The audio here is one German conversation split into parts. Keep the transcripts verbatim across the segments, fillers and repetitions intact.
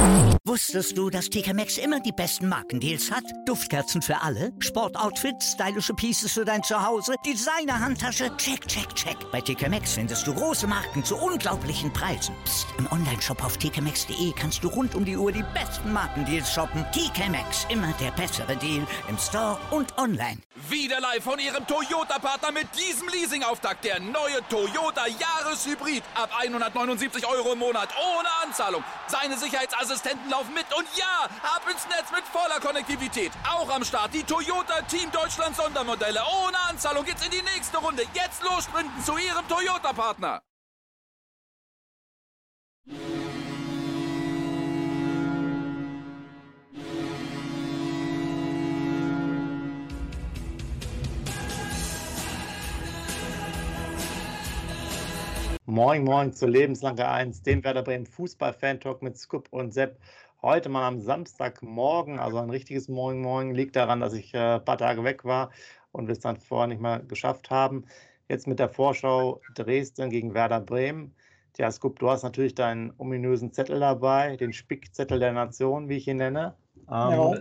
Wusstest du, dass T K Maxx immer die besten Markendeals hat? Duftkerzen für alle, Sportoutfits, stylische Pieces für dein Zuhause, Designer-Handtasche, check, check, check. Bei T K Maxx findest du große Marken zu unglaublichen Preisen. Psst. Im Onlineshop auf t k maxx punkt d e kannst du rund um die Uhr die besten Markendeals shoppen. T K Maxx, immer der bessere Deal im Store und online. Wieder live von Ihrem Toyota-Partner mit diesem Leasing-Auftakt. Der neue Toyota Jahreshybrid. Ab hundertneunundsiebzig Euro im Monat. Ohne Anzahlung. Seine Sicherheitsassistenten laufen mit. Und ja, ab ins Netz mit voller Konnektivität. Auch am Start die Toyota Team Deutschland Sondermodelle. Ohne Anzahlung geht's in die nächste Runde. Jetzt los sprinten zu Ihrem Toyota-Partner. Moin, moin zur Lebenslange eins, dem Werder Bremen Fußball-Fan-Talk mit Scoop und Sepp. Heute mal am Samstagmorgen, also ein richtiges Moin Moin, liegt daran, dass ich äh, ein paar Tage weg war und wir es dann vorher nicht mal geschafft haben. Jetzt mit der Vorschau Dresden gegen Werder Bremen. Tja, Scoop, du hast natürlich deinen ominösen Zettel dabei, den Spickzettel der Nation, wie ich ihn nenne. Ähm, Ja.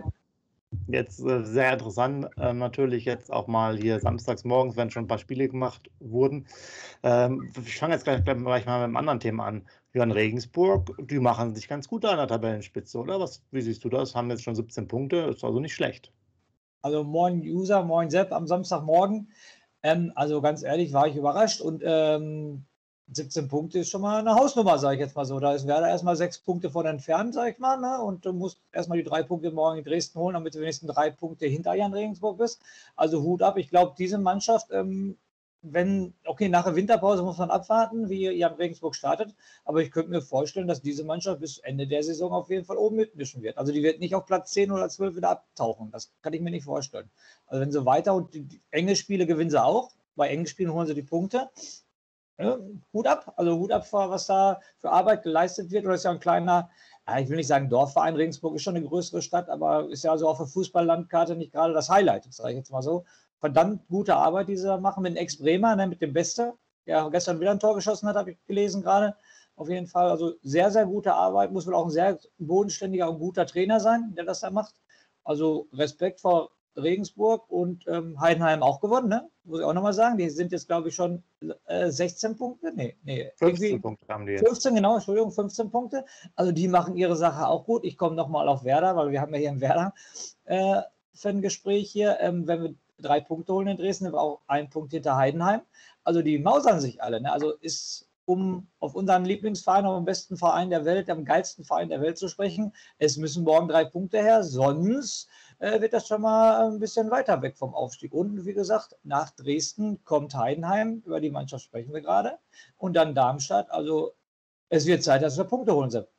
Jetzt äh, sehr interessant, äh, natürlich jetzt auch mal hier samstags morgens, wenn schon ein paar Spiele gemacht wurden. Ähm, ich fange jetzt gleich, gleich mal mit einem anderen Thema an. Jörn Regensburg, die machen sich ganz gut an der Tabellenspitze, oder? Was, wie siehst du das? Haben jetzt schon siebzehn Punkte, ist also nicht schlecht. Also moin User, moin Sepp am Samstagmorgen. Ähm, also ganz ehrlich, war ich überrascht und ähm, siebzehn Punkte ist schon mal eine Hausnummer, sage ich jetzt mal so. Da ist Werder erstmal sechs Punkte von entfernt, sage ich mal, ne? Und du musst erstmal die drei Punkte morgen in Dresden holen, damit du wenigstens drei Punkte hinter Jan Regensburg bist. Also Hut ab. Ich glaube, diese Mannschaft, ähm, wenn, okay, nach der Winterpause muss man abwarten, wie Jan Regensburg startet, aber ich könnte mir vorstellen, dass diese Mannschaft bis Ende der Saison auf jeden Fall oben mitmischen wird. Also die wird nicht auf Platz zehn oder zwölf wieder abtauchen. Das kann ich mir nicht vorstellen. Also wenn sie weiter und die, die enge Spiele gewinnen sie auch. Bei engen Spielen holen sie die Punkte. Ja, Hut ab, also Hut ab, was da für Arbeit geleistet wird. Oder ist ja ein kleiner, ja, ich will nicht sagen Dorfverein, Regensburg ist schon eine größere Stadt, aber ist ja so auf der Fußballlandkarte nicht gerade das Highlight, sage ich jetzt mal so. Verdammt gute Arbeit, die sie da machen mit dem Ex-Bremer, ne, mit dem Beste, der gestern wieder ein Tor geschossen hat, habe ich gelesen gerade. Auf jeden Fall, also sehr, sehr gute Arbeit, muss wohl auch ein sehr bodenständiger und guter Trainer sein, der das da macht. Also Respekt vor Regensburg und ähm, Heidenheim auch gewonnen, ne? Muss ich auch nochmal sagen. Die sind jetzt, glaube ich, schon äh, sechzehn Punkte. Nee, nee. fünfzehn Punkte haben die jetzt. fünfzehn, genau, Entschuldigung, fünfzehn Punkte. Also die machen ihre Sache auch gut. Ich komme nochmal auf Werder, weil wir haben ja hier ein Werder äh, für ein Gespräch hier. Ähm, wenn wir drei Punkte holen in Dresden, sind wir auch ein Punkt hinter Heidenheim. Also die mausern sich alle, ne? Also ist, um auf unseren Lieblingsverein, auf den besten Verein der Welt, am geilsten Verein der Welt zu sprechen, es müssen morgen drei Punkte her, sonst wird das schon mal ein bisschen weiter weg vom Aufstieg. Und wie gesagt, nach Dresden kommt Heidenheim, über die Mannschaft sprechen wir gerade, und dann Darmstadt. Also es wird Zeit, dass wir Punkte holen, Sepp.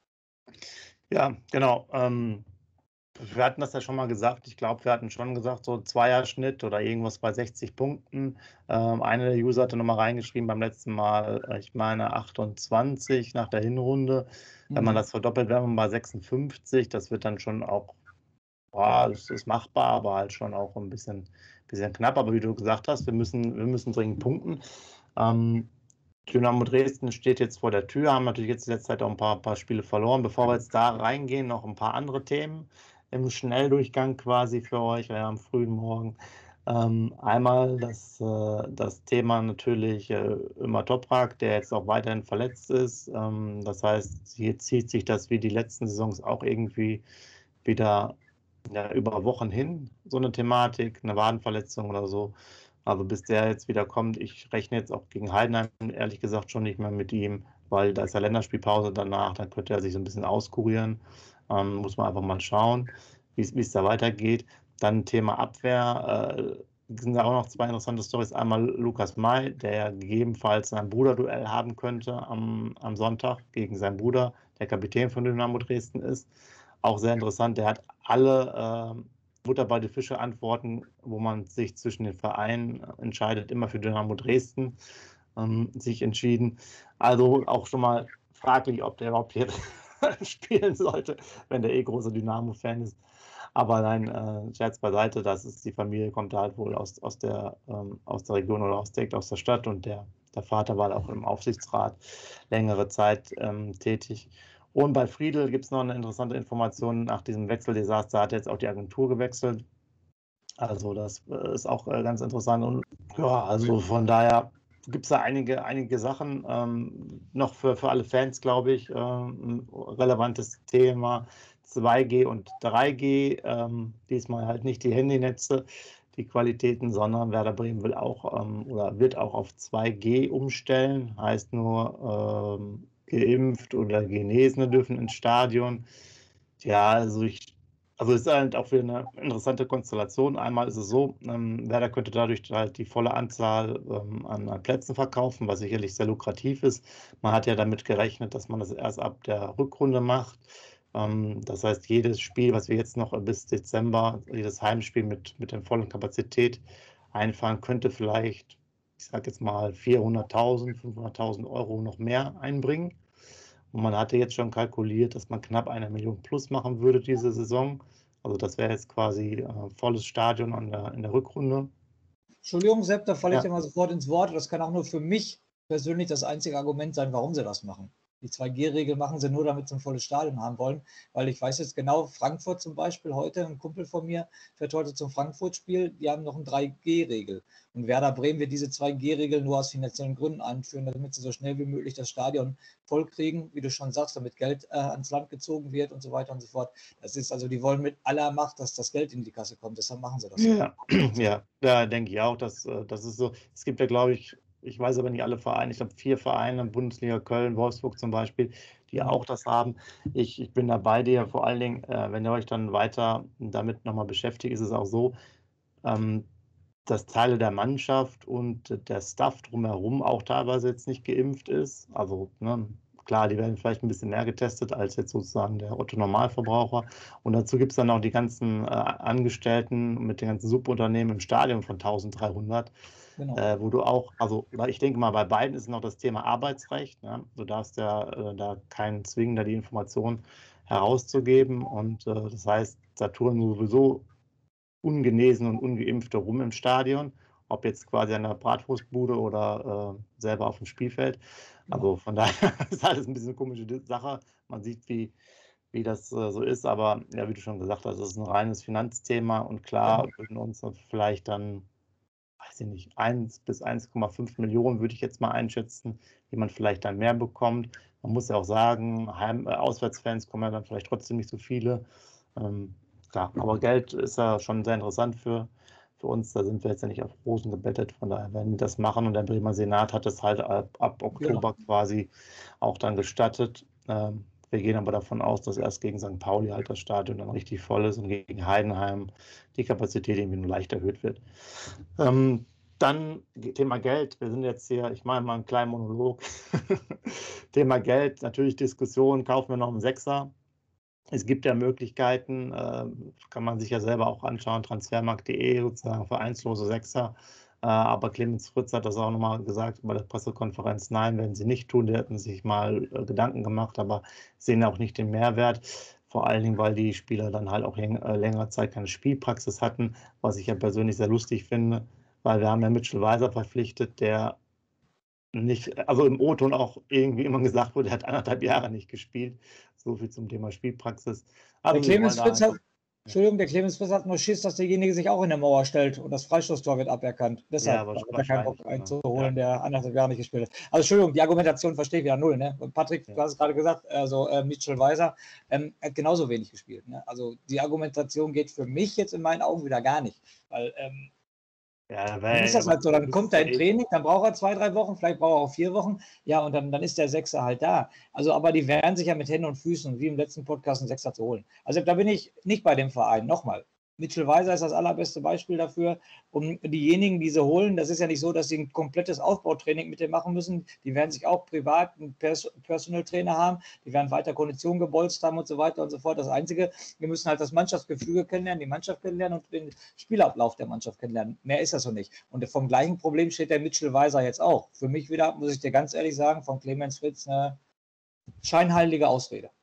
Ja, genau. Ähm, wir hatten das ja schon mal gesagt. Ich glaube, wir hatten schon gesagt, so Zweierschnitt oder irgendwas bei sechzig Punkten. Ähm, einer der User hatte nochmal reingeschrieben beim letzten Mal, ich meine achtundzwanzig nach der Hinrunde. Mhm. Wenn man das verdoppelt, wäre man bei sechsundfünfzig. Das wird dann schon auch, boah, das ist machbar, aber halt schon auch ein bisschen, bisschen knapp. Aber wie du gesagt hast, wir müssen, wir müssen dringend punkten. Ähm, Dynamo Dresden steht jetzt vor der Tür, haben natürlich jetzt in letzter Zeit auch ein paar, paar Spiele verloren. Bevor wir jetzt da reingehen, noch ein paar andere Themen im Schnelldurchgang quasi für euch, ja, am frühen Morgen. Ähm, einmal das, äh, das Thema natürlich äh, Ömer Toprak, der jetzt auch weiterhin verletzt ist. Ähm, das heißt, hier zieht sich das wie die letzten Saisons auch irgendwie wieder ja, über Wochen hin, so eine Thematik, eine Wadenverletzung oder so. Also bis der jetzt wieder kommt, ich rechne jetzt auch gegen Heidenheim ehrlich gesagt schon nicht mehr mit ihm, weil da ist ja Länderspielpause danach, dann könnte er sich so ein bisschen auskurieren. Ähm, muss man einfach mal schauen, wie es da weitergeht. Dann Thema Abwehr, äh, sind da auch noch zwei interessante Storys. Einmal Lukas May, der gegebenenfalls sein Bruderduell haben könnte am, am Sonntag gegen seinen Bruder, der Kapitän von Dynamo Dresden ist. Auch sehr interessant, der hat alle äh, Butter bei die Fische Antworten, wo man sich zwischen den Vereinen entscheidet, immer für Dynamo Dresden ähm, sich entschieden. Also auch schon mal fraglich, ob der überhaupt hier spielen sollte, wenn der eh großer Dynamo-Fan ist. Aber nein, äh, Scherz beiseite, das ist, die Familie kommt da halt wohl aus, aus, der, ähm, aus der Region oder aus, direkt aus der Stadt und der, der Vater war auch im Aufsichtsrat längere Zeit ähm, tätig. Und bei Friedel gibt es noch eine interessante Information. Nach diesem Wechseldesaster hat er jetzt auch die Agentur gewechselt. Also das äh, ist auch äh, ganz interessant. Und ja, also von daher gibt es da einige, einige Sachen. Ähm, noch für, für alle Fans, glaube ich, ähm, ein relevantes Thema. zwei G und drei G. Ähm, diesmal halt nicht die Handynetze, die Qualitäten, sondern Werder Bremen will auch ähm, oder wird auch auf zwei G umstellen. Heißt nur, ähm, geimpft oder Genesene dürfen ins Stadion. Ja, also ich, also es ist halt auch wieder eine interessante Konstellation. Einmal ist es so, ähm, Werder könnte dadurch halt die volle Anzahl ähm, an, an Plätzen verkaufen, was sicherlich sehr lukrativ ist. Man hat ja damit gerechnet, dass man das erst ab der Rückrunde macht. Ähm, das heißt, jedes Spiel, was wir jetzt noch bis Dezember, jedes Heimspiel mit, mit der vollen Kapazität einfahren, könnte vielleicht, ich sage jetzt mal, vierhunderttausend, fünfhunderttausend Euro noch mehr einbringen. Und man hatte jetzt schon kalkuliert, dass man knapp eine Million plus machen würde diese Saison. Also das wäre jetzt quasi äh, volles Stadion an der, in der Rückrunde. Entschuldigung, Sepp, da falle ich Ja. dir mal sofort ins Wort. Das kann auch nur für mich persönlich das einzige Argument sein, warum sie das machen. Die zwei G Regel machen sie nur, damit sie ein volles Stadion haben wollen, weil ich weiß jetzt genau, Frankfurt zum Beispiel, heute ein Kumpel von mir fährt heute zum Frankfurt-Spiel, die haben noch eine drei G Regel. Und Werder Bremen wird diese zwei G Regel nur aus finanziellen Gründen einführen, damit sie so schnell wie möglich das Stadion voll kriegen, wie du schon sagst, damit Geld äh, ans Land gezogen wird und so weiter und so fort. Das ist also, die wollen mit aller Macht, dass das Geld in die Kasse kommt, deshalb machen sie das. Ja, ja, ja, denke ich auch, dass äh, das ist so. Es gibt ja, glaube ich, ich weiß aber nicht alle Vereine, ich glaube vier Vereine, Bundesliga Köln, Wolfsburg zum Beispiel, die Ja. auch das haben. Ich, ich bin da bei dir, vor allen Dingen, äh, wenn ihr euch dann weiter damit nochmal beschäftigt, ist es auch so, ähm, dass Teile der Mannschaft und der Staff drumherum auch teilweise jetzt nicht geimpft ist. Also ne, klar, die werden vielleicht ein bisschen mehr getestet als jetzt sozusagen der Otto-Normalverbraucher. Und dazu gibt es dann auch die ganzen äh, Angestellten mit den ganzen Subunternehmen im Stadion von eintausenddreihundert. Genau. Äh, wo du auch, also ich denke mal, bei beiden ist noch das Thema Arbeitsrecht. Ne? Du darfst ja äh, da keinen zwingen, da die Information herauszugeben. Und äh, das heißt, da touren sowieso ungenesen und ungeimpfte rum im Stadion, ob jetzt quasi an der Bratwurstbude oder äh, selber auf dem Spielfeld. Also von daher ist alles ein bisschen eine komische Sache. Man sieht, wie, wie das äh, so ist, aber ja, wie du schon gesagt hast, das ist ein reines Finanzthema und klar würden uns vielleicht dann, weiß ich nicht, eins bis eins Komma fünf Millionen würde ich jetzt mal einschätzen, die man vielleicht dann mehr bekommt. Man muss ja auch sagen, Heim-, äh, Auswärtsfans kommen ja dann vielleicht trotzdem nicht so viele. Ähm, klar, aber Geld ist ja schon sehr interessant für, für uns. Da sind wir jetzt ja nicht auf Rosen gebettet. Von daher werden wir das machen. Und der Bremer Senat hat es halt ab, ab Oktober Genau. quasi auch dann gestattet. Ähm, wir gehen aber davon aus, dass erst gegen Sankt Pauli halt das Stadion dann richtig voll ist und gegen Heidenheim die Kapazität irgendwie nur leicht erhöht wird. Ähm, dann Thema Geld. Wir sind jetzt hier, ich mache mal einen kleinen Monolog. Thema Geld, natürlich Diskussion, kaufen wir noch einen Sechser. Es gibt ja Möglichkeiten, äh, kann man sich ja selber auch anschauen, transfermarkt punkt de, sozusagen vereinslose Sechser. Äh, aber Clemens Fritz hat das auch nochmal gesagt bei der Pressekonferenz, nein, werden sie nicht tun. Die hätten sich mal äh, Gedanken gemacht, aber sehen auch nicht den Mehrwert. Vor allen Dingen, weil die Spieler dann halt auch läng äh, längere Zeit keine Spielpraxis hatten, was ich ja persönlich sehr lustig finde, weil wir haben ja Mitchell Weiser verpflichtet, der nicht, also im O-Ton auch irgendwie immer gesagt wurde, er hat anderthalb Jahre nicht gespielt. So viel zum Thema Spielpraxis. Also Der Clemens Fritz hat, Entschuldigung, der Clemens Fritz hat nur Schiss, dass derjenige sich auch in der Mauer stellt und das Freistoßtor wird aberkannt. Deshalb Ja, hat er keinen Bock wahrscheinlich, einzuholen, ja. der anderthalb Jahre nicht gespielt hat. Also Entschuldigung, die Argumentation verstehe ich wieder null. Ne? Und Patrick, Ja. du hast es gerade gesagt, also äh, Mitchell Weiser ähm, hat genauso wenig gespielt. Ne? Also die Argumentation geht für mich jetzt in meinen Augen wieder gar nicht. Weil ähm, Ja, dann ist das halt so, dann kommt er in Training, dann braucht er zwei, drei Wochen, vielleicht braucht er auch vier Wochen, ja, und dann, dann ist der Sechser halt da. Also, aber die wehren sich ja mit Händen und Füßen, wie im letzten Podcast, einen Sechser zu holen. Also, da bin ich nicht bei dem Verein. Nochmal, Mitchell Weiser ist das allerbeste Beispiel dafür. Und diejenigen, die sie holen, das ist ja nicht so, dass sie ein komplettes Aufbautraining mit dem machen müssen. Die werden sich auch privat einen Pers- Personal Trainer haben, die werden weiter Konditionen gebolzt haben und so weiter und so fort. Das Einzige, wir müssen halt das Mannschaftsgefüge kennenlernen, die Mannschaft kennenlernen und den Spielablauf der Mannschaft kennenlernen. Mehr ist das so nicht. Und vom gleichen Problem steht der Mitchell Weiser jetzt auch. Für mich wieder, muss ich dir ganz ehrlich sagen, von Clemens Fritz eine scheinheilige Ausrede.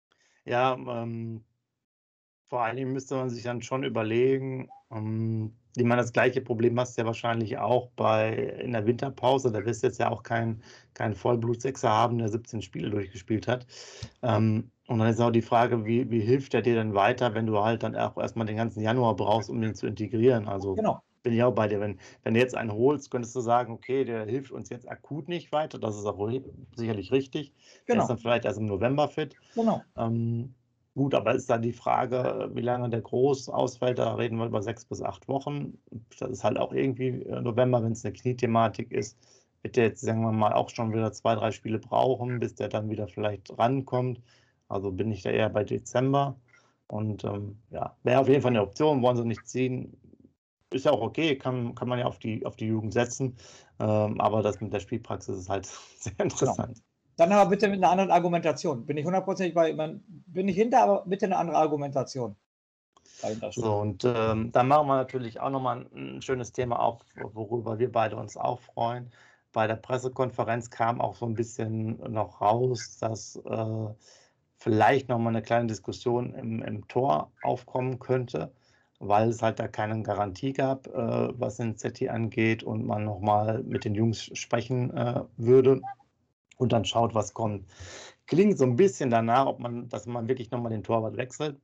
Ja, ähm, vor allen Dingen müsste man sich dann schon überlegen, ähm, Ich meine, das gleiche Problem hast du ja wahrscheinlich auch bei in der Winterpause. Da wirst du jetzt ja auch keinen kein Vollblut-Sechser haben, der siebzehn Spiele durchgespielt hat. Ähm, und dann ist auch die Frage, wie, wie hilft der dir denn weiter, wenn du halt dann auch erstmal den ganzen Januar brauchst, um den zu integrieren? Also Genau. bin ich auch bei dir. Wenn, wenn du jetzt einen holst, könntest du sagen, okay, der hilft uns jetzt akut nicht weiter. Das ist auch ri- sicherlich richtig. Der Genau. ist dann vielleicht erst im November fit. Genau. Ähm, gut, aber ist dann die Frage, wie lange der groß ausfällt, da reden wir über sechs bis acht Wochen. Das ist halt auch irgendwie äh, November, wenn es eine Kniethematik ist, wird der jetzt, sagen wir mal, auch schon wieder zwei, drei Spiele brauchen, bis der dann wieder vielleicht rankommt. Also bin ich da eher bei Dezember. Und ähm, ja, wäre auf jeden Fall eine Option, wollen sie nicht ziehen. Ist ja auch okay, kann, kann man ja auf die, auf die Jugend setzen. Ähm, aber das mit der Spielpraxis ist halt sehr interessant. Dann aber bitte mit einer anderen Argumentation. Bin ich hundertprozentig bei, man, bin ich hinter, aber bitte eine andere Argumentation. dahinter steht. So, und ähm, dann machen wir natürlich auch nochmal ein, ein schönes Thema auf, worüber wir beide uns auch freuen. Bei der Pressekonferenz kam auch so ein bisschen noch raus, dass äh, vielleicht nochmal eine kleine Diskussion im, im Tor aufkommen könnte, weil es halt da keine Garantie gab, äh, was den Z T angeht und man nochmal mit den Jungs sprechen äh, würde und dann schaut, was kommt. Klingt so ein bisschen danach, ob man, dass man wirklich nochmal den Torwart wechselt.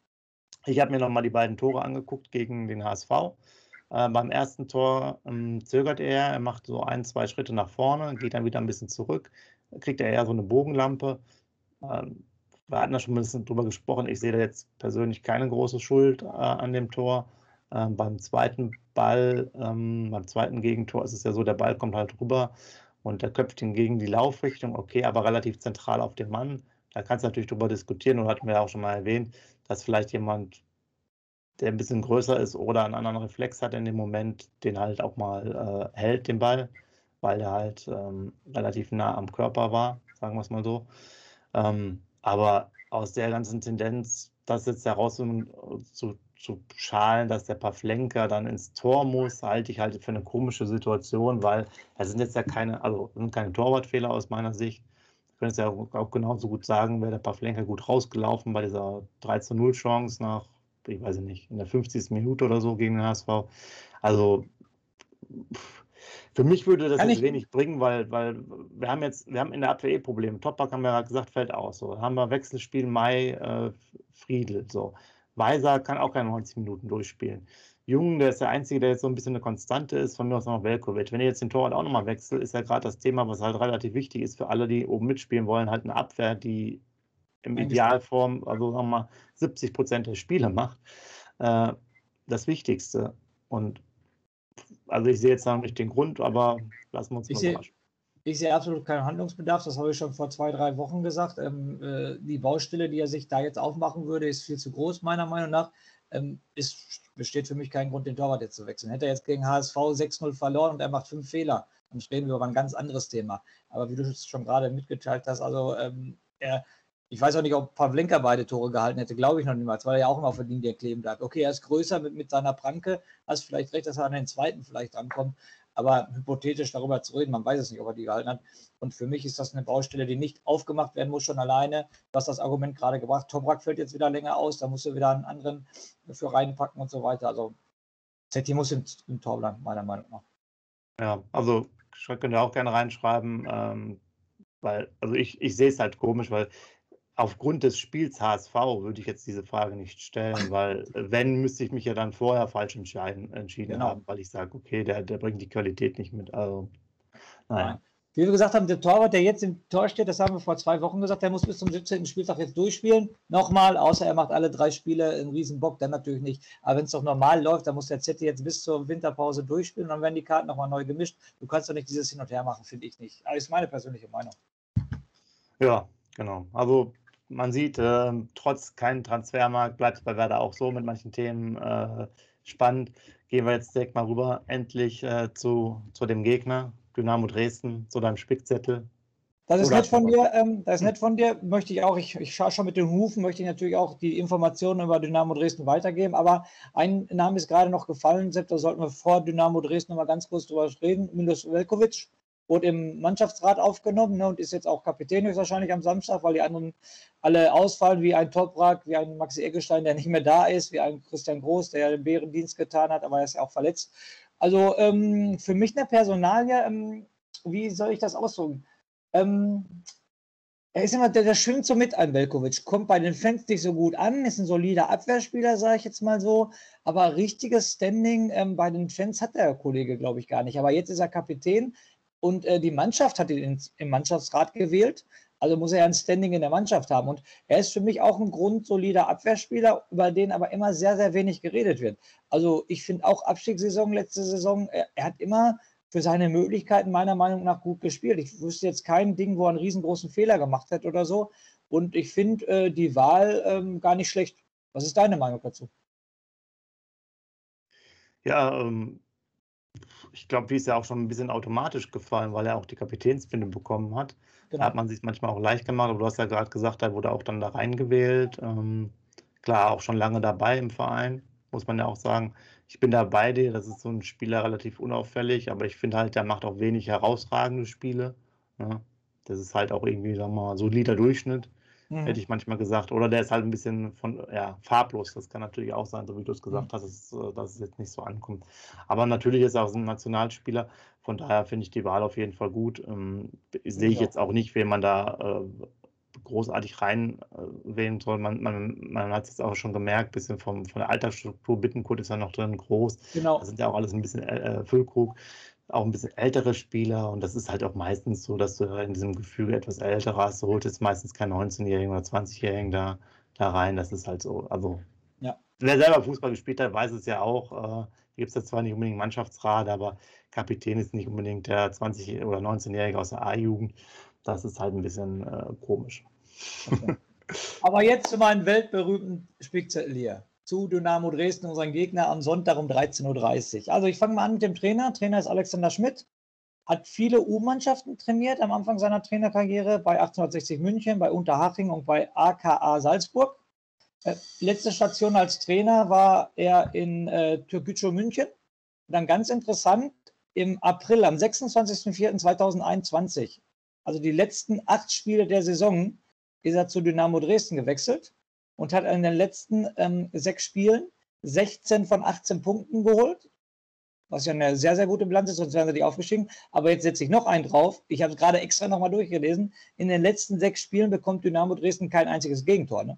Ich habe mir nochmal die beiden Tore angeguckt gegen den H S V. Äh, beim ersten Tor ähm, zögert er, er macht so ein, zwei Schritte nach vorne, geht dann wieder ein bisschen zurück, kriegt er eher so eine Bogenlampe. Ähm, wir hatten da schon ein bisschen drüber gesprochen. Ich sehe da jetzt persönlich keine große Schuld äh, an dem Tor. Ähm, beim zweiten Ball, ähm, beim zweiten Gegentor ist es ja so, der Ball kommt halt rüber und der köpft ihn gegen die Laufrichtung, okay, aber relativ zentral auf den Mann. Da kannst du natürlich drüber diskutieren, und hatten wir ja auch schon mal erwähnt, dass vielleicht jemand, der ein bisschen größer ist oder einen anderen Reflex hat in dem Moment, den halt auch mal äh, hält, den Ball, weil der halt ähm, relativ nah am Körper war, sagen wir es mal so. Ähm, aber aus der ganzen Tendenz, das jetzt heraus zu, zu, zu schalen, dass der Pavlenka dann ins Tor muss, halte ich halt für eine komische Situation, weil da sind jetzt ja keine, also sind keine Torwartfehler aus meiner Sicht. Du könntest ja auch genauso gut sagen, wäre der Pavlenka gut rausgelaufen bei dieser drei zu null Chance nach, ich weiß nicht, in der fünfzigsten Minute oder so gegen den H S V. Also für mich würde das Kann jetzt ich- wenig bringen, weil, weil wir haben jetzt, wir haben in der Abwehr eh Probleme. Toprak haben wir ja gesagt, fällt aus. So haben wir Wechselspiel Mai, äh, Friedl. So. Weiser kann auch keine neunzig Minuten durchspielen. Jung, der ist der Einzige, der jetzt so ein bisschen eine Konstante ist, von mir aus noch Velkovic. Wenn ihr jetzt den Torwart auch nochmal wechselt, ist ja gerade das Thema, was halt relativ wichtig ist für alle, die oben mitspielen wollen, halt eine Abwehr, die im Eingespielt. Idealform, also sagen wir mal, siebzig Prozent der Spiele macht. Äh, das Wichtigste. Und also ich sehe jetzt noch nicht den Grund, aber lassen wir uns Ich mal sehe- überraschen. Ich sehe absolut keinen Handlungsbedarf, das habe ich schon vor zwei, drei Wochen gesagt. Ähm, äh, die Baustelle, die er sich da jetzt aufmachen würde, ist viel zu groß, meiner Meinung nach. Ähm, ist, besteht für mich kein Grund, den Torwart jetzt zu wechseln. Hätte er jetzt gegen H S V sechs null verloren und er macht fünf Fehler, dann reden wir über ein ganz anderes Thema. Aber wie du es schon gerade mitgeteilt hast, also ähm, er, ich weiß auch nicht, ob Pavlenka beide Tore gehalten hätte, glaube ich noch niemals, weil er ja auch immer auf der Linie kleben bleibt. Okay, er ist größer mit, mit seiner Pranke, hast vielleicht recht, dass er an den zweiten vielleicht rankommt. Aber hypothetisch darüber zu reden, man weiß es nicht, ob er die gehalten hat. Und für mich ist das eine Baustelle, die nicht aufgemacht werden muss, schon alleine. Du hast das Argument gerade gebracht, Toprak fällt jetzt wieder länger aus, da musst du wieder einen anderen für reinpacken und so weiter. Also Z T muss im, im Tor bleiben, meiner Meinung nach. Ja, also könnt ihr auch gerne reinschreiben, ähm, weil, also ich, ich sehe es halt komisch, weil aufgrund des Spiels H S V würde ich jetzt diese Frage nicht stellen, weil äh, wenn, müsste ich mich ja dann vorher falsch entscheiden, entschieden Genau. haben, weil ich sage, okay, der, der bringt die Qualität nicht mit. Also, naja. Wie wir gesagt haben, der Torwart, der jetzt im Tor steht, das haben wir vor zwei Wochen gesagt, der muss bis zum siebzehnten Spieltag jetzt durchspielen. Nochmal, außer er macht alle drei Spiele einen Riesenbock, dann natürlich nicht. Aber wenn es doch normal läuft, dann muss der Z T jetzt bis zur Winterpause durchspielen und dann werden die Karten nochmal neu gemischt. Du kannst doch nicht dieses Hin und Her machen, finde ich nicht. Aber das ist meine persönliche Meinung. Ja, genau. Also man sieht, äh, trotz keinem Transfermarkt bleibt es bei Werder auch so mit manchen Themen äh, spannend. Gehen wir jetzt direkt mal rüber, endlich äh, zu, zu dem Gegner, Dynamo Dresden, zu deinem Spickzettel. Das ist Oder- nett von dir, ähm, das ist nett von dir, möchte ich auch, ich, ich schaue schon mit den Hufen, möchte ich natürlich auch die Informationen über Dynamo Dresden weitergeben, aber ein Name ist gerade noch gefallen, Sepp, da sollten wir vor Dynamo Dresden noch mal ganz kurz drüber reden, Milos Velkovic, wurde im Mannschaftsrat aufgenommen, ne, und ist jetzt auch Kapitän höchstwahrscheinlich am Samstag, weil die anderen alle ausfallen, wie ein Toprak, wie ein Maxi Eggestein, der nicht mehr da ist, wie ein Christian Groß, der ja den Bärendienst getan hat, aber er ist ja auch verletzt. Also ähm, für mich eine Personalie, ähm, wie soll ich das ausdrücken? Ähm, er ist immer, der, der schwimmt so mit, ein Veljković, kommt bei den Fans nicht so gut an, ist ein solider Abwehrspieler, sage ich jetzt mal so, aber richtiges Standing ähm, bei den Fans hat der Kollege, glaube ich, gar nicht. Aber jetzt ist er Kapitän und äh, die Mannschaft hat ihn ins, im Mannschaftsrat gewählt, also muss er ja ein Standing in der Mannschaft haben. Und er ist für mich auch ein grundsolider Abwehrspieler, über den aber immer sehr, sehr wenig geredet wird. Also ich finde auch Abstiegssaison, letzte Saison, er, er hat immer für seine Möglichkeiten meiner Meinung nach gut gespielt. Ich wüsste jetzt kein Ding, wo er einen riesengroßen Fehler gemacht hat oder so. Und ich finde äh, die Wahl ähm, gar nicht schlecht. Was ist deine Meinung dazu? Ja, ähm, ich glaube, die ist ja auch schon ein bisschen automatisch gefallen, weil er auch die Kapitänsbinde bekommen hat. Genau. Da hat man sich manchmal auch leicht gemacht, aber du hast ja gerade gesagt, da wurde auch dann da reingewählt. Ähm, klar, auch schon lange dabei im Verein, muss man ja auch sagen. Ich bin da bei dir, das ist so ein Spieler relativ unauffällig, aber ich finde halt, der macht auch wenig herausragende Spiele. Ne? Das ist halt auch irgendwie, sagen wir mal, solider Durchschnitt, Mhm. hätte ich manchmal gesagt. Oder der ist halt ein bisschen von, ja, farblos. Das kann natürlich auch sein, so wie du es gesagt hast, dass, es- dass es jetzt nicht so ankommt. Aber natürlich ist er auch so ein Nationalspieler. Von daher finde ich die Wahl auf jeden Fall gut. Ähm, sehe ich Ja. jetzt auch nicht, wen man da äh, großartig reinwählen soll. Man, man, man hat es jetzt auch schon gemerkt, bisschen vom, von der Altersstruktur. Bittencourt ist ja noch drin, groß. Genau. Das sind ja auch alles ein bisschen äh, Füllkrug, auch ein bisschen ältere Spieler. Und das ist halt auch meistens so, dass du in diesem Gefüge etwas älter hast. Du holst jetzt meistens keinen neunzehnjährigen oder zwanzigjährigen da, da rein. Das ist halt so. Also, Ja. wer selber Fußball gespielt hat, weiß es ja auch. Äh, hier gibt es ja zwar nicht unbedingt einen Mannschaftsrat, aber Kapitän ist nicht unbedingt der zwanzig- oder neunzehnjährige aus der A-Jugend. Das ist halt ein bisschen äh, komisch. Okay. Aber jetzt zu meinem weltberühmten Spickzettel hier. Zu Dynamo Dresden, unseren Gegner, am Sonntag um dreizehn Uhr dreißig. Also ich fange mal an mit dem Trainer. Trainer ist Alexander Schmidt. Hat viele U-Mannschaften trainiert am Anfang seiner Trainerkarriere bei achtzehnhundertsechzig München, bei Unterhaching und bei A K A Salzburg. Äh, letzte Station als Trainer war er in äh, Türkgücü München. Dann ganz interessant, im April, am sechsundzwanzigsten vierten zweitausendeinundzwanzig, also die letzten acht Spiele der Saison, ist er zu Dynamo Dresden gewechselt und hat in den letzten ähm, sechs Spielen sechzehn von achtzehn Punkten geholt, was ja eine sehr, sehr gute Bilanz ist, sonst wären sie nicht aufgestiegen. Aber jetzt setze ich noch einen drauf. Ich habe es gerade extra nochmal durchgelesen. In den letzten sechs Spielen bekommt Dynamo Dresden kein einziges Gegentor. Ne?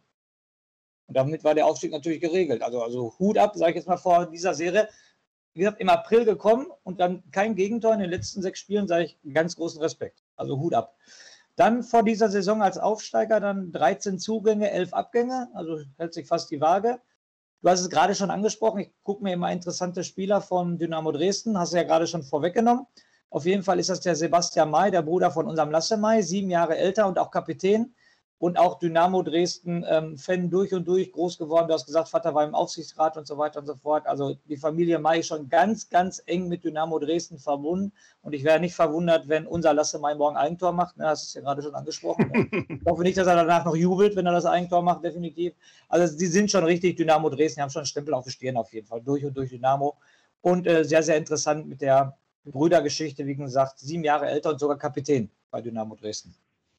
Und damit war der Aufstieg natürlich geregelt. Also, also Hut ab, sage ich jetzt mal vor dieser Serie. Wie gesagt, im April gekommen und dann kein Gegentor in den letzten sechs Spielen, sage ich ganz großen Respekt. Also Hut ab. Dann vor dieser Saison als Aufsteiger dann dreizehn Zugänge, elf Abgänge, also hält sich fast die Waage. Du hast es gerade schon angesprochen, ich gucke mir immer interessante Spieler von Dynamo Dresden, hast du ja gerade schon vorweggenommen. Auf jeden Fall ist das der Sebastian May, der Bruder von unserem Lasse May, sieben Jahre älter und auch Kapitän. Und auch Dynamo Dresden, ähm, Fan durch und durch, groß geworden. Du hast gesagt, Vater war im Aufsichtsrat und so weiter und so fort. Also die Familie May ist schon ganz, ganz eng mit Dynamo Dresden verbunden. Und ich wäre nicht verwundert, wenn unser Lasse May morgen Eigentor macht. Ne, das ist ja gerade schon angesprochen. Ne? Ich hoffe nicht, dass er danach noch jubelt, wenn er das Eigentor macht, definitiv. Also die sind schon richtig Dynamo Dresden, die haben schon einen Stempel auf die Stirn auf jeden Fall, durch und durch Dynamo. Und äh, sehr, sehr interessant mit der Brüdergeschichte, wie gesagt, sieben Jahre älter und sogar Kapitän bei Dynamo Dresden.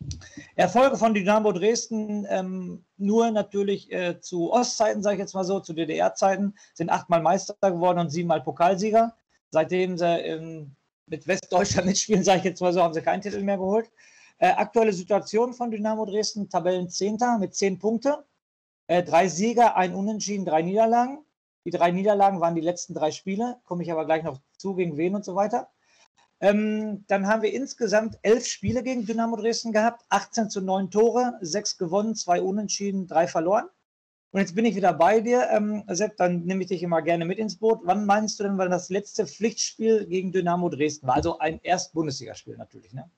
Erfolge von Dynamo Dresden, ähm, nur natürlich äh, zu Ostzeiten, sage ich jetzt mal so, zu D D R-Zeiten, sind achtmal Meister geworden und siebenmal Pokalsieger. Seitdem sie ähm, mit Westdeutschland mitspielen, sage ich jetzt mal so, haben sie keinen Titel mehr geholt. Äh, aktuelle Situation von Dynamo Dresden, Tabellenzehnter mit zehn Punkte, äh, drei Sieger, ein Unentschieden, drei Niederlagen. Die drei Niederlagen waren die letzten drei Spiele, komme ich aber gleich noch zu, gegen wen und so weiter. Ähm, dann haben wir insgesamt elf Spiele gegen Dynamo Dresden gehabt, achtzehn zu neun Tore, sechs gewonnen, zwei unentschieden, drei verloren. Und jetzt bin ich wieder bei dir, ähm, Sepp, dann nehme ich dich immer gerne mit ins Boot. Wann meinst du denn, weil das letzte Pflichtspiel gegen Dynamo Dresden war? Also ein Erst-Bundesligaspiel natürlich, ne?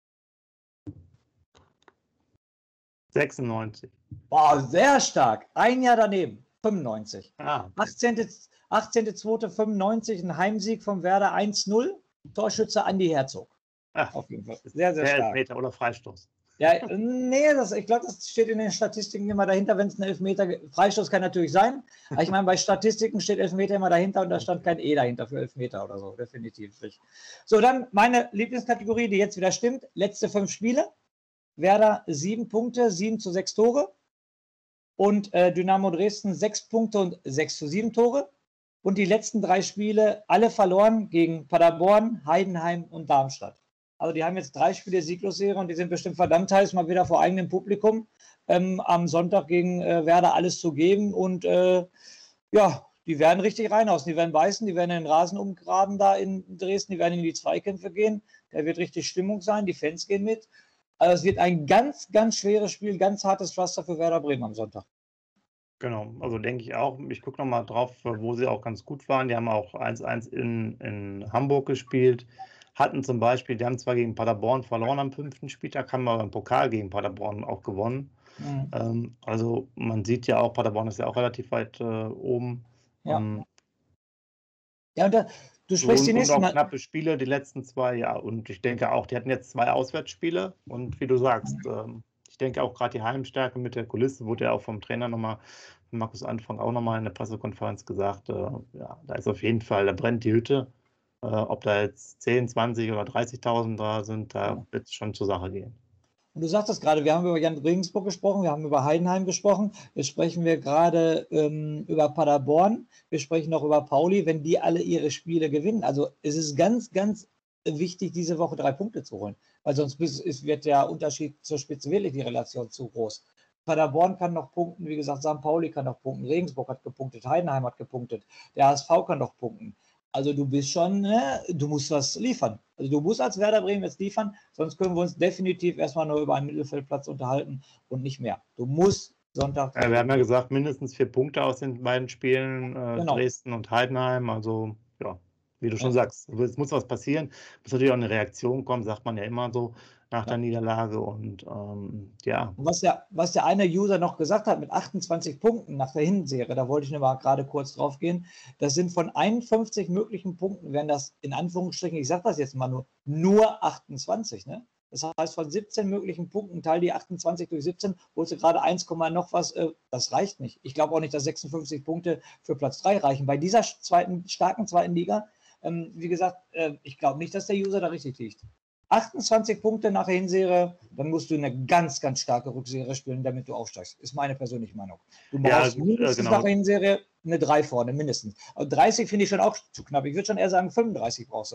sechsundneunzig. Boah, sehr stark. Ein Jahr daneben, fünfundneunzig. Ah, achtzehnter zweiter fünfundneunzig, ein Heimsieg vom Werder eins null. Torschütze Andi Herzog. Ach, auf jeden Fall. Sehr, sehr der stark. Elfmeter oder Freistoß. Ja, nee, das, ich glaube, das steht in den Statistiken immer dahinter, wenn es ein Elfmeter gibt. Freistoß kann natürlich sein, aber ich meine, bei Statistiken steht Elfmeter immer dahinter und da stand kein E dahinter für Elfmeter oder so, definitiv nicht. So, dann meine Lieblingskategorie, die jetzt wieder stimmt, letzte fünf Spiele. Werder sieben Punkte, sieben zu sechs Tore und äh, Dynamo Dresden sechs Punkte und sechs zu sieben Tore und die letzten drei Spiele alle verloren gegen Paderborn, Heidenheim und Darmstadt. Also die haben jetzt drei Spiele Sieglosserie und die sind bestimmt verdammt heiß, mal wieder vor eigenem Publikum ähm, am Sonntag gegen äh, Werder alles zu geben. Und äh, ja, die werden richtig reinhauen. Die werden beißen, die werden den Rasen umgraben da in Dresden, die werden in die Zweikämpfe gehen. Da wird richtig Stimmung sein, die Fans gehen mit. Also es wird ein ganz, ganz schweres Spiel, ganz hartes Pflaster für Werder Bremen am Sonntag. Genau, also denke ich auch. Ich gucke nochmal drauf, wo sie auch ganz gut waren. Die haben auch eins eins in, in Hamburg gespielt. Hatten zum Beispiel, die haben zwar gegen Paderborn verloren am fünften Spieltag, haben aber im Pokal gegen Paderborn auch gewonnen. Mhm. Ähm, also man sieht ja auch, Paderborn ist ja auch relativ weit äh, oben. Ja, ähm, ja und da, du sprichst und, die nächsten und auch Mal. Knappe Spiele, die letzten zwei, ja. Und ich denke auch, die hatten jetzt zwei Auswärtsspiele. Und wie du sagst, ähm, ich denke auch gerade die Heimstärke mit der Kulisse, wurde ja auch vom Trainer nochmal, Markus Anfang auch nochmal in der Pressekonferenz gesagt, äh, ja, da ist auf jeden Fall, da brennt die Hütte. Äh, ob da jetzt zehn, zwanzig oder dreißigtausend da sind, da ja. wird es schon zur Sache gehen. Und du sagtest gerade, wir haben über Jan Regensburg gesprochen, wir haben über Heidenheim gesprochen, jetzt sprechen wir gerade ähm, über Paderborn, wir sprechen noch über Pauli, wenn die alle ihre Spiele gewinnen. Also es ist ganz, ganz wichtig, diese Woche drei Punkte zu holen, weil sonst ist, wird der Unterschied zur Spitze wirklich die Relation zu groß. Paderborn kann noch punkten, wie gesagt, Sankt Pauli kann noch punkten, Regensburg hat gepunktet, Heidenheim hat gepunktet, der H S V kann noch punkten. Also du bist schon, ne, du musst was liefern. Also du musst als Werder Bremen jetzt liefern, sonst können wir uns definitiv erstmal nur über einen Mittelfeldplatz unterhalten und nicht mehr. Du musst Sonntag... Ja, wir haben ja gesagt, mindestens vier Punkte aus den beiden Spielen, äh, genau. Dresden und Heidenheim. Also ja, wie du schon ja. sagst, es muss was passieren. Es muss natürlich auch eine Reaktion kommen, sagt man ja immer so nach ja. der Niederlage. Und ähm, ja. Und was, der, was der eine User noch gesagt hat, mit achtundzwanzig Punkten nach der Hinserie, da wollte ich nur mal gerade kurz drauf gehen, das sind von einundfünfzig möglichen Punkten, wären das in Anführungsstrichen, ich sage das jetzt mal nur, nur achtundzwanzig, ne? Das heißt, von siebzehn möglichen Punkten, teil die achtundzwanzig durch siebzehn, holst du gerade eins, noch was, äh, das reicht nicht. Ich glaube auch nicht, dass sechsundfünfzig Punkte für Platz drei reichen. Bei dieser zweiten, starken zweiten Liga, ähm, wie gesagt, äh, ich glaube nicht, dass der User da richtig liegt. achtundzwanzig Punkte nach der Hinserie, dann musst du eine ganz, ganz starke Rückserie spielen, damit du aufsteigst. Ist meine persönliche Meinung. Du brauchst ja, mindestens äh, genau. nach der Hinserie eine drei vorne, mindestens. Aber dreißig finde ich schon auch zu knapp. Ich würde schon eher sagen, fünfunddreißig brauchst du.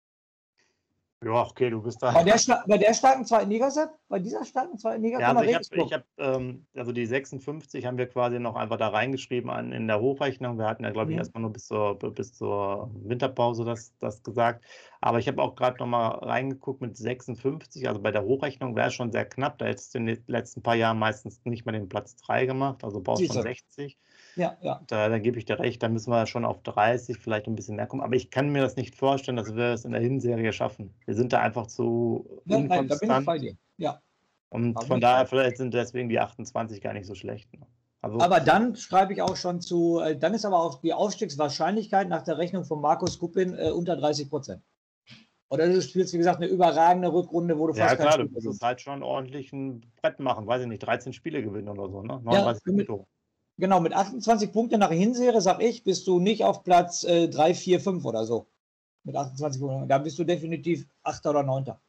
Ja, okay, du bist da. Bei der, bei der starken zweiten Liga, Sepp, bei dieser starken zweiten Liga ja, kann also man ich habe, ich hab, ähm, also die sechsundfünfzig haben wir quasi noch einfach da reingeschrieben an, in der Hochrechnung. Wir hatten ja, glaube ich, mhm. erstmal nur bis zur, bis zur Winterpause das, das gesagt. Aber ich habe auch gerade noch mal reingeguckt mit sechsundfünfzig. Also bei der Hochrechnung wäre es schon sehr knapp. Da hättest du in den letzten paar Jahren meistens nicht mal den Platz drei gemacht. Also brauchst du schon sechzig. Ja, ja. Da, da gebe ich dir recht, da müssen wir schon auf dreißig, vielleicht ein bisschen mehr kommen. Aber ich kann mir das nicht vorstellen, dass wir es in der Hinserie schaffen. Wir sind da einfach zu ja, unkonstant. Nein, da bin ich bei dir. Ja. Und von daher vielleicht sind deswegen die achtundzwanzig gar nicht so schlecht. Ne? Also, aber dann schreibe ich auch schon zu, äh, dann ist aber auch die Aufstiegswahrscheinlichkeit nach der Rechnung von Markus Kuppin äh, unter dreißig Prozent. Oder du spielst, wie gesagt, eine überragende Rückrunde, wo du ja, fast klar, du musst halt schon ordentlich ein Brett machen, weiß ich nicht, dreizehn Spiele gewinnen oder so, ne? neununddreißig ja, mit, genau, mit achtundzwanzig Punkten nach der Hinserie, sag ich, bist du nicht auf Platz äh, drei, vier, fünf oder so. Mit achtundzwanzig Punkten. Da bist du definitiv Achter oder Neunter.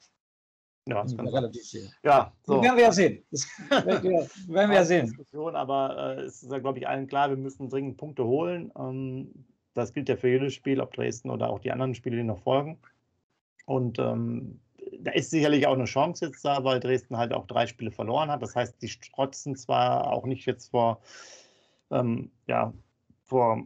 Ja, das kann relativ sehen. Ja, so. Das werden wir ja sehen. Das werden wir, werden wir ja sehen. Diskussion, aber äh, es ist ja, glaube ich, allen klar, wir müssen dringend Punkte holen. Ähm, das gilt ja für jedes Spiel, ob Dresden oder auch die anderen Spiele, die noch folgen. Und ähm, da ist sicherlich auch eine Chance jetzt da, weil Dresden halt auch drei Spiele verloren hat. Das heißt, die strotzen zwar auch nicht jetzt vor, ähm, ja, vor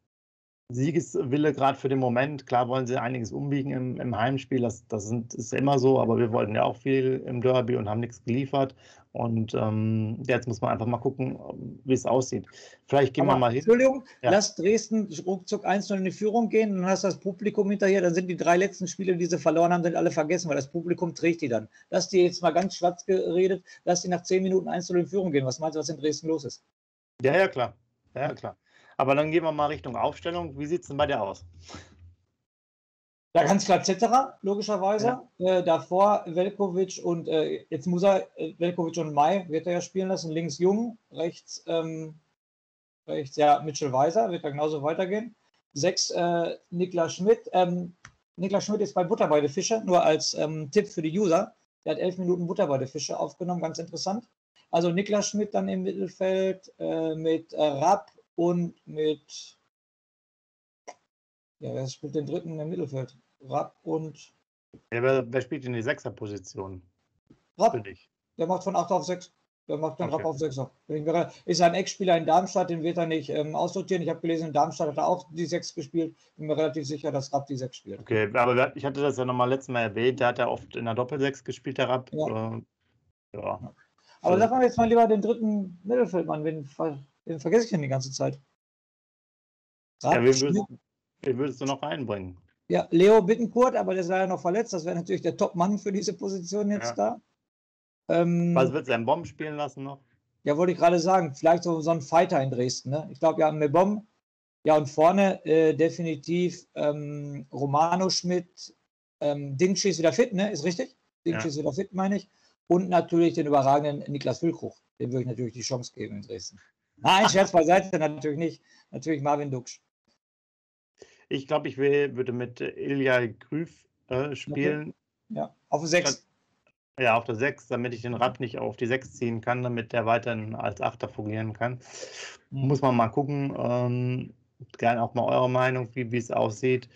Siegeswille gerade für den Moment. Klar wollen sie einiges umbiegen im, im Heimspiel, das, das sind, ist immer so, aber wir wollten ja auch viel im Derby und haben nichts geliefert. Und ähm, jetzt muss man einfach mal gucken, wie es aussieht. Vielleicht gehen aber wir mal hin. Entschuldigung, ja. Lass Dresden ruckzuck eins null in die Führung gehen, dann hast du das Publikum hinterher, dann sind die drei letzten Spiele, die sie verloren haben, sind alle vergessen, weil das Publikum trägt die dann. Lass die jetzt mal ganz schwarz geredet, lass die nach zehn Minuten eins null in Führung gehen. Was meinst du, was in Dresden los ist? Ja, ja, klar. Ja, klar. Aber dann gehen wir mal Richtung Aufstellung. Wie sieht es denn bei dir aus? Ja, ganz klar Zetterer, logischerweise. Ja. Äh, davor Veljković und äh, jetzt muss er, äh, Veljković und Mai wird er ja spielen lassen. Links Jung, rechts, ähm, rechts ja, Mitchell Weiser, wird er genauso weitergehen. Sechs äh, Niklas Schmidt. Ähm, Niklas Schmidt ist bei Butter bei den Fische, nur als ähm, Tipp für die User. Der hat elf Minuten Butter bei den Fische aufgenommen, ganz interessant. Also Niklas Schmidt dann im Mittelfeld äh, mit äh, Rapp und mit, ja, wer spielt den dritten im Mittelfeld? Rapp und... Ja, wer, wer spielt in die Sechser-Position? Rapp, der macht von acht auf sechs. Der macht dann okay. Rapp auf sechser. Ist ein Ex-Spieler in Darmstadt, den wird er nicht ähm, aussortieren. Ich habe gelesen, in Darmstadt hat er auch die sechs gespielt. Bin mir relativ sicher, dass Rapp die sechs spielt. Okay, aber ich hatte das ja nochmal letztes Mal erwähnt. Der hat ja oft in der Doppel-sechs gespielt, der Rapp. Ja. Äh, ja. ja. Aber so. Sag mal jetzt mal lieber den dritten Mittelfeldmann. Wen, den vergesse ich denn die ganze Zeit? Rapp, ja, wen, würdest, wen würdest du noch reinbringen? Ja, Leo Bittencourt, aber der ist leider noch verletzt. Das wäre natürlich der Top-Mann für diese Position jetzt ja. da. Ähm, Was wird sein Bomb spielen lassen noch? Ja, wollte ich gerade sagen. Vielleicht so, so ein Fighter in Dresden. Ne? Ich glaube, ja, Mebom. Ja, und vorne äh, definitiv ähm, Romano Schmidt. Ähm, Dingshi ist wieder fit, ne? Ist richtig? Dingshi ja. ist wieder fit, meine ich. Und natürlich den überragenden Niklas Füllkrug. Dem würde ich natürlich die Chance geben in Dresden. Nein, Scherz beiseite, natürlich nicht. Natürlich Marvin Duksch. Ich glaube, ich will, würde mit Ilja Grüf äh, spielen. Okay. Ja, auf der sechs. Ja, auf der sechs, damit ich den Rapp nicht auf die sechs ziehen kann, damit der weiterhin als Achter fungieren kann. Mhm. Muss man mal gucken. Ähm, gerne auch mal eure Meinung, wie es aussieht.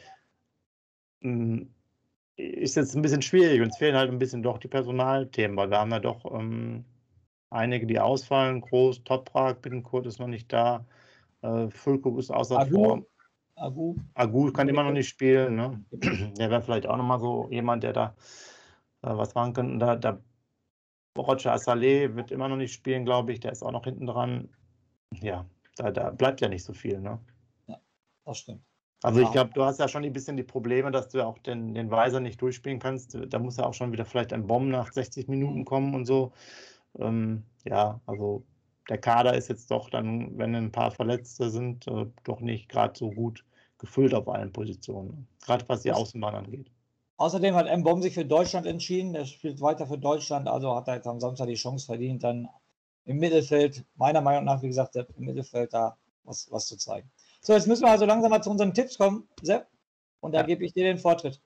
Ähm, ist jetzt ein bisschen schwierig. Uns fehlen halt ein bisschen doch die Personalthemen, weil wir haben ja doch ähm, einige, die ausfallen. Groß, Toprak, Bittencourt ist noch nicht da. Äh, Füllkrug ist außer Agu. Form. Agu. Agu kann immer noch nicht spielen. Ne? Der wäre vielleicht auch nochmal so jemand, der da äh, was machen könnte. Da, da Roger Assalé wird immer noch nicht spielen, glaube ich. Der ist auch noch hinten dran. Ja, da, da bleibt ja nicht so viel. Ne? Ja, das stimmt. Also ich glaube, du hast ja schon ein bisschen die Probleme, dass du auch den, den Weiser nicht durchspielen kannst. Da muss ja auch schon wieder vielleicht ein Bomb nach sechzig Minuten kommen und so. Ähm, ja, also der Kader ist jetzt doch dann, wenn ein paar Verletzte sind, äh, doch nicht gerade so gut gefüllt auf allen Positionen. Gerade was die Außenbahn angeht. Außerdem hat M-Bomb sich für Deutschland entschieden. Der spielt weiter für Deutschland, also hat er jetzt am Samstag die Chance verdient, dann im Mittelfeld, meiner Meinung nach, wie gesagt, im Mittelfeld da was, was zu zeigen. So, jetzt müssen wir also langsam mal zu unseren Tipps kommen, Sepp. Und da ja. gebe ich dir den Vortritt.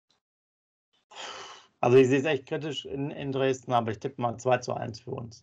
Also ich sehe es echt kritisch in, in Dresden, aber ich tippe mal zwei zu eins für uns.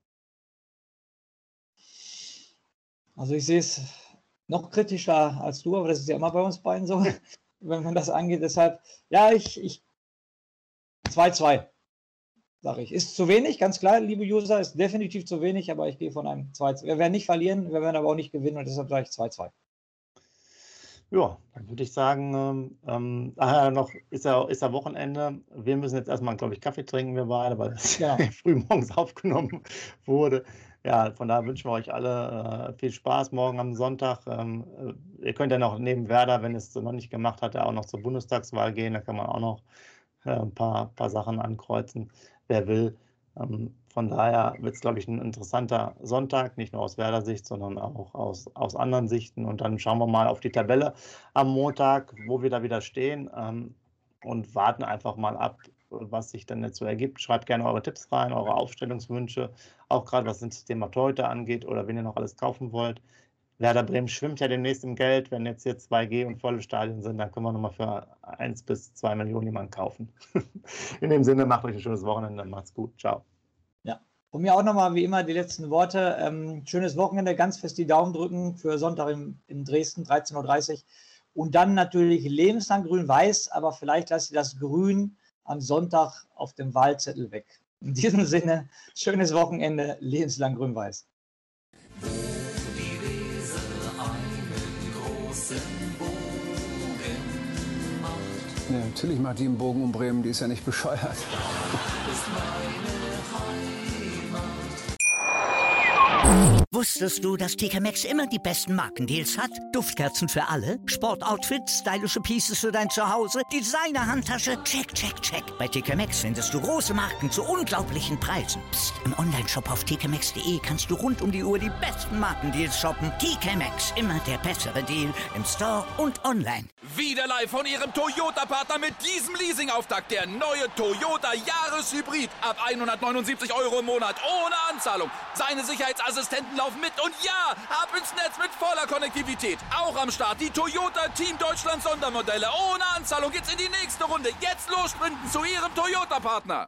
Also ich sehe es noch kritischer als du, aber das ist ja immer bei uns beiden so, wenn man das angeht. Deshalb, ja, ich, ich zwei zwei, sage ich. Ist zu wenig, ganz klar, liebe User, ist definitiv zu wenig, aber ich gehe von einem zwei zwei. Wir werden nicht verlieren, wir werden aber auch nicht gewinnen und deshalb sage ich zwei zwei. Ja, dann würde ich sagen, ähm, ah, noch ist ja, ist ja Wochenende. Wir müssen jetzt erstmal, glaube ich, Kaffee trinken, wir beide, weil es ja. früh morgens aufgenommen wurde. Ja, von daher wünschen wir euch alle äh, viel Spaß morgen am Sonntag. Ähm, ihr könnt ja noch neben Werder, wenn es noch nicht gemacht hat, auch noch zur Bundestagswahl gehen. Da kann man auch noch äh, ein paar, paar Sachen ankreuzen, wer will. Ähm, von daher wird es, glaube ich, ein interessanter Sonntag, nicht nur aus Werder-Sicht, sondern auch aus, aus anderen Sichten. Und dann schauen wir mal auf die Tabelle am Montag, wo wir da wieder stehen ähm, und warten einfach mal ab, was sich dann jetzt so ergibt. Schreibt gerne eure Tipps rein, eure Aufstellungswünsche, auch gerade was das Thema Torhüter angeht oder wenn ihr noch alles kaufen wollt. Werder Bremen schwimmt ja demnächst im Geld. Wenn jetzt hier zwei G und volle Stadien sind, dann können wir nochmal für eins bis zwei Millionen jemanden kaufen. In dem Sinne, macht euch ein schönes Wochenende. Macht's gut. Ciao. Ja, und mir auch nochmal wie immer die letzten Worte. Ähm, schönes Wochenende, ganz fest die Daumen drücken für Sonntag in, in Dresden, dreizehn Uhr dreißig. Und dann natürlich lebenslang grün-weiß, aber vielleicht lasst ihr das Grün am Sonntag auf dem Wahlzettel weg. In diesem Sinne, schönes Wochenende, lebenslang grün-weiß. Ja, natürlich macht die einen Bogen um Bremen, die ist ja nicht bescheuert. Wusstest du, dass T K Maxx immer die besten Markendeals hat? Duftkerzen für alle, Sportoutfits, stylische Pieces für dein Zuhause, Designer-Handtasche, check, check, check. Bei T K Maxx findest du große Marken zu unglaublichen Preisen. Psst. Im Onlineshop auf t k maxx punkt d e kannst du rund um die Uhr die besten Markendeals shoppen. T K Maxx, immer der bessere Deal im Store und online. Wieder live von Ihrem Toyota-Partner mit diesem Leasing-Auftakt. Der neue Toyota Jahreshybrid. Ab hundertneunundsiebzig Euro im Monat ohne Anzahlung. Seine Sicherheitsassistenten laufen mit und ja, ab ins Netz mit voller Konnektivität. Auch am Start die Toyota Team Deutschland Sondermodelle. Ohne Anzahlung geht's in die nächste Runde. Jetzt los sprinten zu Ihrem Toyota-Partner.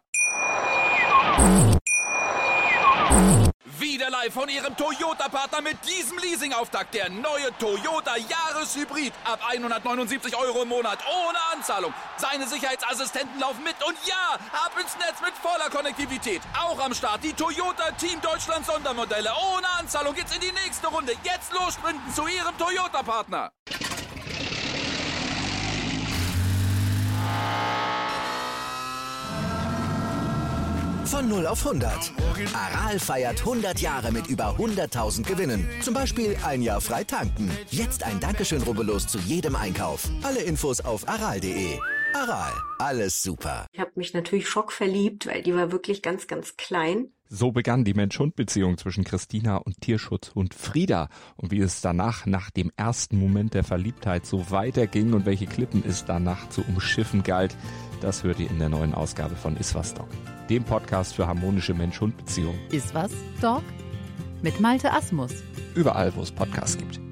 Wieder live von Ihrem Toyota-Partner mit diesem Leasing-Auftakt. Der neue Toyota Jahreshybrid. Ab hundertneunundsiebzig Euro im Monat ohne Anzahlung. Seine Sicherheitsassistenten laufen mit und ja, ab ins Netz mit voller Konnektivität. Auch am Start die Toyota Team Deutschland Sondermodelle. Ohne Anzahlung geht's in die nächste Runde. Jetzt los sprinten zu Ihrem Toyota-Partner. Von null auf hundert. Aral feiert hundert Jahre mit über hunderttausend Gewinnen. Zum Beispiel ein Jahr frei tanken. Jetzt ein Dankeschön, rubbellos zu jedem Einkauf. Alle Infos auf aral punkt de. Aral, alles super. Ich habe mich natürlich schockverliebt, weil die war wirklich ganz, ganz klein. So begann die Mensch-Hund-Beziehung zwischen Christina und Tierschutzhund Frieda. Und wie es danach, nach dem ersten Moment der Verliebtheit, so weiterging und welche Klippen es danach zu umschiffen galt, das hört ihr in der neuen Ausgabe von Iswas Dog, dem Podcast für harmonische Mensch-Hund-Beziehungen. Iswas Dog mit Malte Asmus. Überall, wo es Podcasts gibt.